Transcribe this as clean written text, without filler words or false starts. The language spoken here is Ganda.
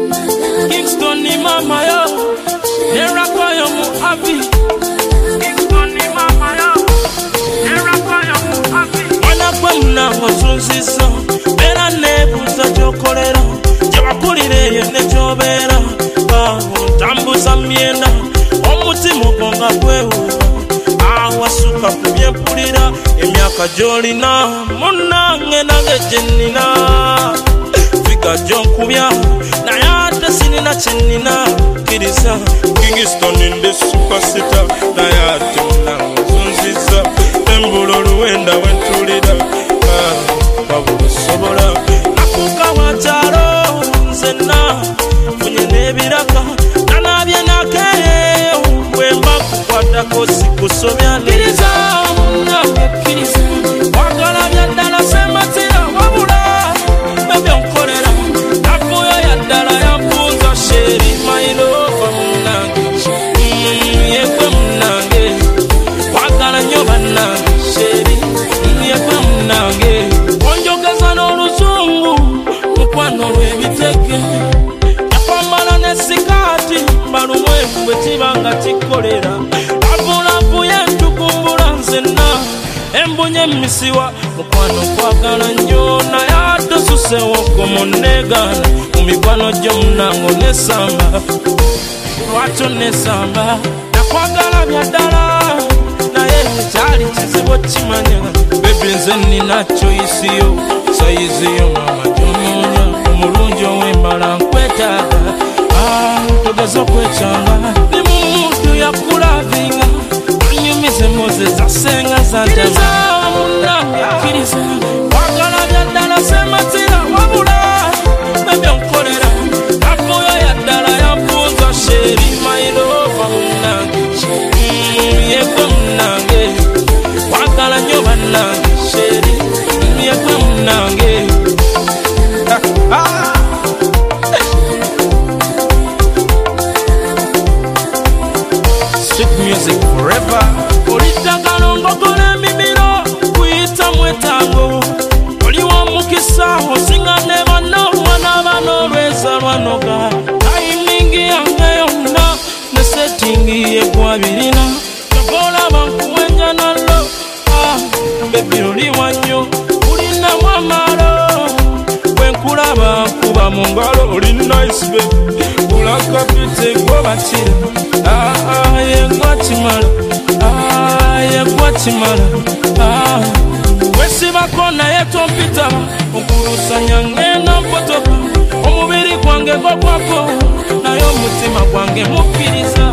Kingston ni mama yo, era kwa yo mu happy. Kingston ni mama yo, era kwa yo mu happy. Wana kwa mna wazunziza, era nebuza jokolera. Jawakulire yene jobera, ntambuza myenda. Omutima gonga kwewu, awasuka kubyempulira. Emyaka jolina, munange nange jenina. Fika jonkubya, nayate sinina chenina. Kiriza, Kingston in the superstar. Nayate munange zunziza. Embululu wenda wentulira. Wabula sobola. Nakuka wacharo, nzena. Funye nebiraka. Nanabye nakeye. Wemba kukwata kosi kusobya. Kiriza, munange kiriza. Wakala byandala sematira wabula. Bebyo nkolera. Nafuyo yandala yampunza sheri. My love munange. Yekwe munange. Wakala nyoba nange sheri. Yekwe munange. Onjogeza n'oluzungu. Mukwano lw'ebiteke. Yapambala n'esikaati. Balumwevu bwe kibanga kikolera. Lavulavu yentukumbula nzenna. Embunye misiwa. Mukwano kwagala nnyo. Naye atosusewo komunneegaana. Mu mikwano gyo munango n'esamba. Lwatyo n'esamba. Nakwagala bya ddala. Naye kyali kizibu kimanya. Baby nze nina choice yo. Sayizi yo mama gy'onoonya. Omulungi ow'embala nkwetaaga. Togeza okwekyanga. Ni mu muntu yakulavinga. Anyumize moze zasenga zantama. Munange kiriza. Wagala bya ddala sematira wabula. Ebyo nkolera. Nafuyo ya ddala yampunza sheri. My love munange. Yekwe munange. Wagala nnyo bannange sheri. Yekwe munange. Sweet music forever. Olitagala ngogole mimiro kuyita mwetango. Oli wa mukisa osinga ne bano mwana bano lweza lwanoga. Timing yange yonna ne setting yekwabirina. Tokola bankuwenya nalo. Baby oli wanyo ulina mwamalo. Wenkulaba kuba mu ngalo oli nice baby. Ulakapite gwobakira. Yegwatimala. Wesibako naye tompita. Okulusanya ngenda mpotoka. Omubiri gwange gwo gwako. Naye omutima gwange mukkiriza.